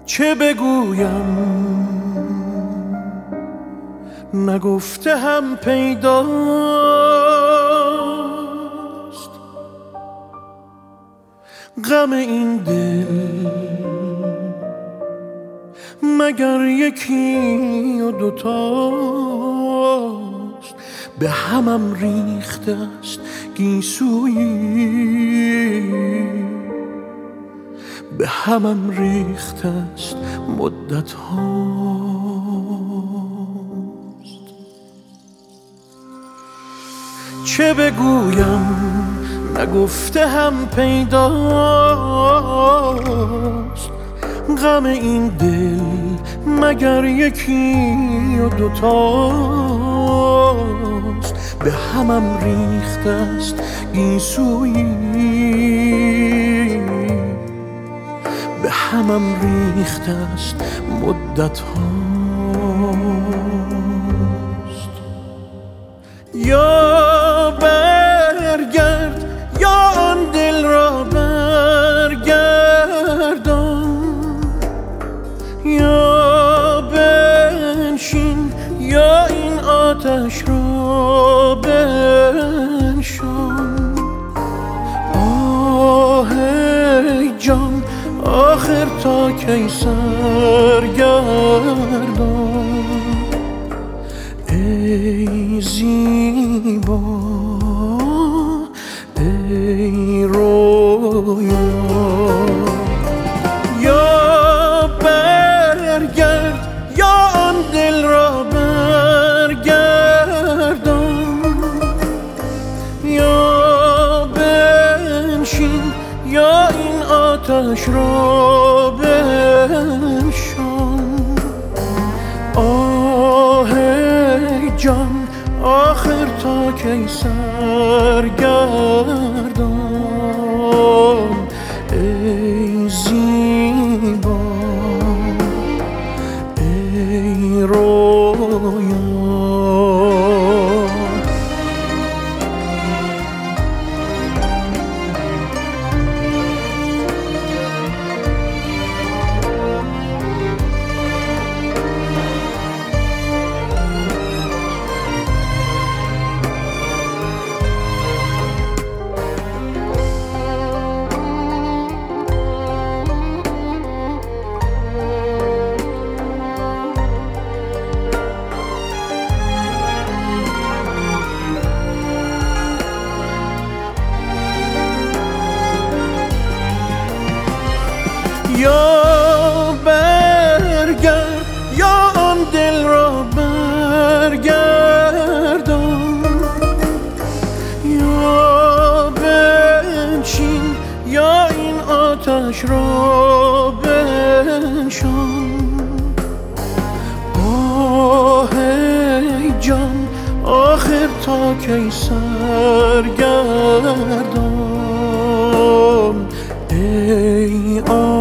چه بگویم نگفته هم پیداست، غم این دل مگر یکی و دوتاست. به همم ریخته است گیسویی، به همم ریخته است مدت هاست. چه بگویم نگفته هم پیداست، غم این دل مگر یکی و دوتاست. به همم ریخته است گیسویی، به همم ریخته است مدت هاست. یا برگرد یا آن دل را برگردان، یا بنشین یا این آتش را بنشان. آه ای جان آخر تا کی سرگردان، ای زیبا ای رویا. یا برگرد یا آن دل را برگردان، یا بنشین یا این آتش را بنشان. آه ای جان آخر تا کی سرگردان، ای زیبا ای رویا. یا برگرد یا آن دل را برگردان، یا بنشین یا این آتش را بنشان. آه ای جان آخر تا کی سرگردان، ای